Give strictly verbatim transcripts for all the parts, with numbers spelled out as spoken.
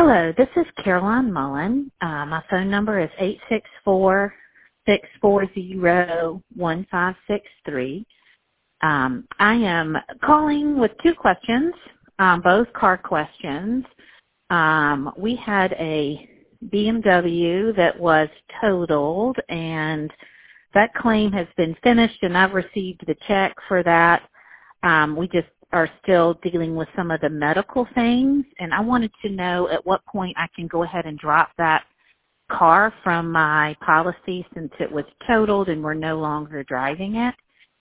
Hello, this is Caroline Mullen. Uh, my phone number is eight six four, six four zero, one five six three. Um, I am calling with two questions, um, both car questions. Um, we had a B M W that was totaled, and that claim has been finished, and I've received the check for that. Um, we just are still dealing with some of the medical things, and I wanted to know at what point I can go ahead and drop that car from my policy since it was totaled and we're no longer driving it.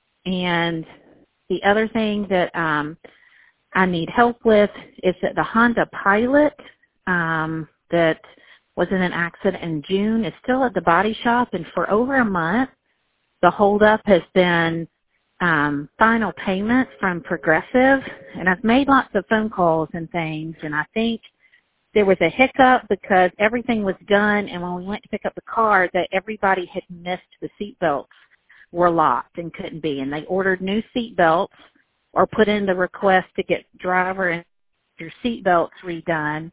And the other thing that um, I need help with is that the Honda Pilot um, that was in an accident in June is still at the body shop, and for over a month, the holdup has been um, final payment from Progressive, and I've made lots of phone calls and things, and I think there was a hiccup because everything was done, and when we went to pick up the car, that everybody had missed the seat belts were locked and couldn't be, and they ordered new seat belts or put in the request to get driver and your seat belts redone,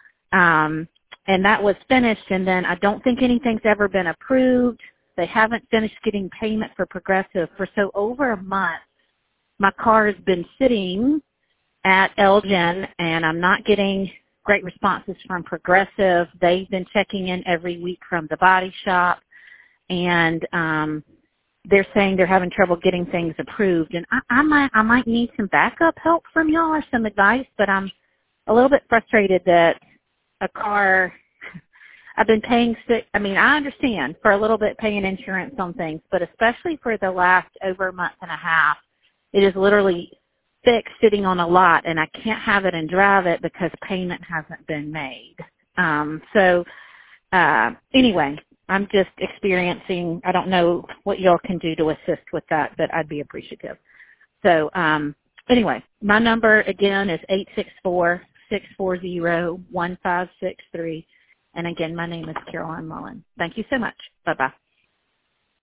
um, and that was finished, and then I don't think anything's ever been approved. They haven't finished getting payment for Progressive for so over a month. My car has been sitting at Elgin, and I'm not getting great responses from Progressive. They've been checking in every week from the body shop, and um, they're saying they're having trouble getting things approved. And I, I might I might need some backup help from y'all or some advice, but I'm a little bit frustrated that a car I've been paying, I mean, I understand for a little bit paying insurance on things, but especially for the last over a month and a half, it is literally fixed sitting on a lot, and I can't have it and drive it because payment hasn't been made. Um, so uh, anyway, I'm just experiencing, I don't know what y'all can do to assist with that, but I'd be appreciative. So um, anyway, my number again is eight six four, six four zero, one five six three. And again, my name is Caroline Mullen. Thank you so much. Bye-bye.